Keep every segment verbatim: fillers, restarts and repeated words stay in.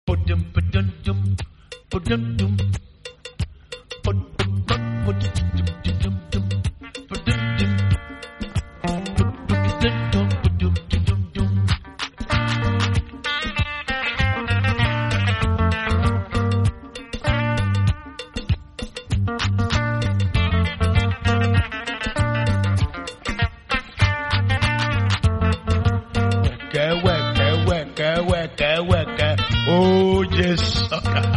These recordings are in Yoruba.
Oh, yes.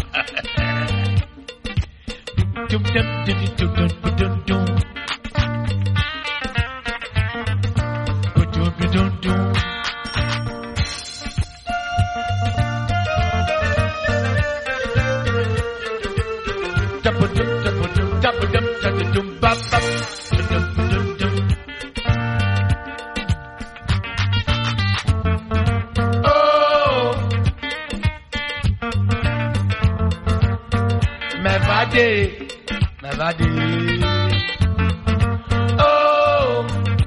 Oh,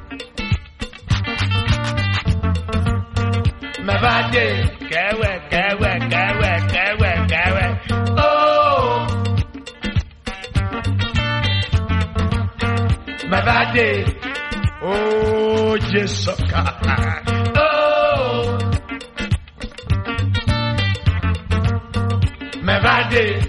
Mavade, Kawa, Kawa, Kawa, Kawa, Kawa. Oh, Mavade, oh, Jesuka. Oh, Mavade.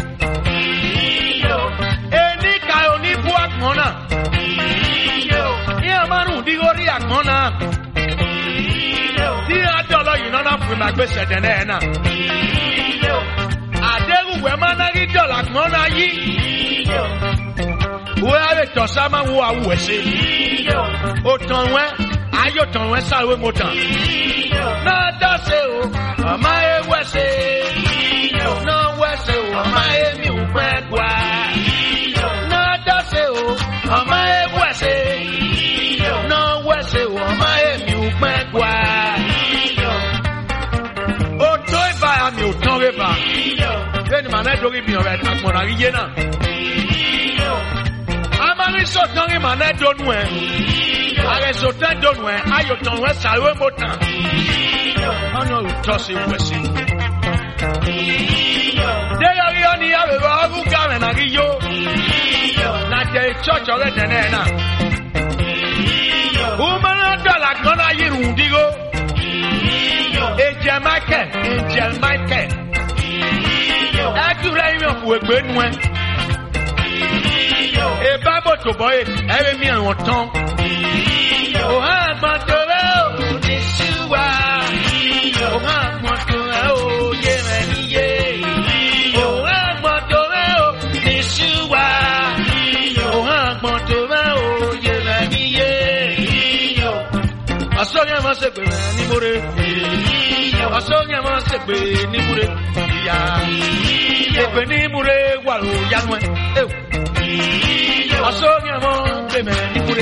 Any guy only boy, Mona. mona. Ti adolo yino na fu ma gbe sede na na. Adegu we ma na ri dola mona yi. Wo ave to sama wo awu ese. O ton we ayo ton we sawe motan. Na da se o ama e wese. No wese o ama e mi u pe gwa. Na da se o ama e wese. No wese o ama e mi u pe gwa. O to e ba mi o ton re ba. Eni ma na do ri mi o re ta mo na ri ye na. Amari so ton ri ma na do nu e. Are so tan do nu e ayo ton we sawe motan. Ono u to se wese. De yo yo ni ya be ba ku ga me na ri yo. Na je church ore de na na. Umana dala gona yirun digo. Eje Michael, Eje Michael. Akure mi ofu egbe nu e. E ba bo to boy, e be mi an ton. O ha gbon to re o ni suwa. O ha gbon to re o ye me ni ye. O ha gbon to re o ni suwa. O ha gbon to re o ye me ni ye. Asonya ma se pe ni more. Asonya ma se pe ni more. Ya. E pe ni more wa lo ya nu e. Asonya ma pe me ni more.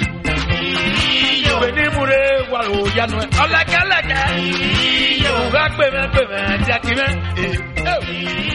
Pe ni more wa lo ya nu e. Ola ka la ka. Yo ga pe me pe me ja ki me. E.